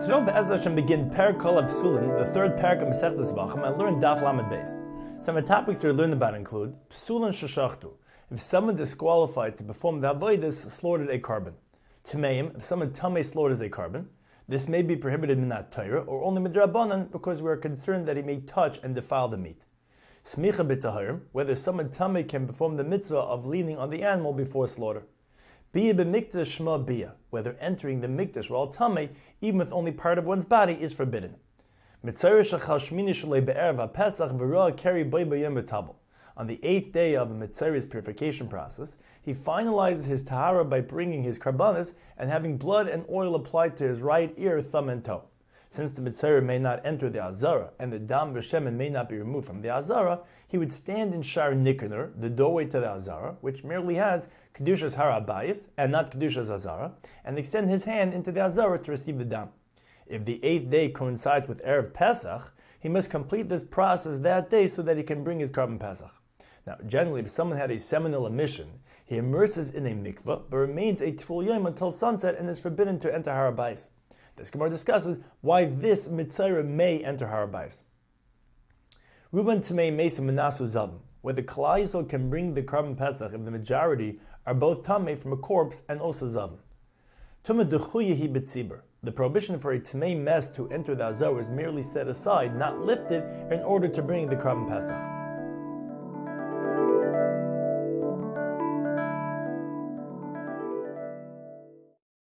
Today we'll Be'ez Hashem begin Perek Kol Psulin, the third Perek of Masechtas Zvachim, and learn Daf Lamed Beis. Some of the topics to learn about include Psulin Sheshachtu, if someone disqualified to perform the avodas slaughtered a carbon. Tameim, if someone tamei slaughters a carbon. This may be prohibited minat Torah or only midrabanan because we are concerned that he may touch and defile the meat. Smicha b'tahirim, whether someone tamei can perform the mitzvah of leaning on the animal before slaughter. Biyah b'mikdash shma biyah, whether entering the mikdash while tamei, even with only part of one's body, is forbidden. Mitzayir shachal shmini shalei be'erev ha'pesach v'roa keri b'y b'yem b'tabel. On the 8th day of a Mitzayir's purification process, he finalizes his tahara by bringing his karbanas and having blood and oil applied to his right ear, thumb, and toe. Since the Mitzayir may not enter the Azara and the Dam v'Shemen may not be removed from the Azara, he would stand in Shar Nikener, the doorway to the Azara, which merely has Kedushas Har Abayis and not Kedushas Azara, and extend his hand into the Azara to receive the Dam. If the 8th day coincides with Erev Pesach, he must complete this process that day so that he can bring his carbon Pesach. Now, generally, if someone had a seminal emission, he immerses in a mikvah, but remains a Tvul Yom until sunset and is forbidden to enter Har Abayis. This Gemara discusses why this Mitzayir may enter Har Abayis. Ruben Tamei Mesa Menasu Zavim, where the Klal Yisrael can bring the carbon Pesach if the majority are both Tamei from a corpse and also Zavim. Tumah Dechuyehi B'tzibur. The prohibition for a Tamei mess to enter the Azar is merely set aside, not lifted, in order to bring the carbon Pesach.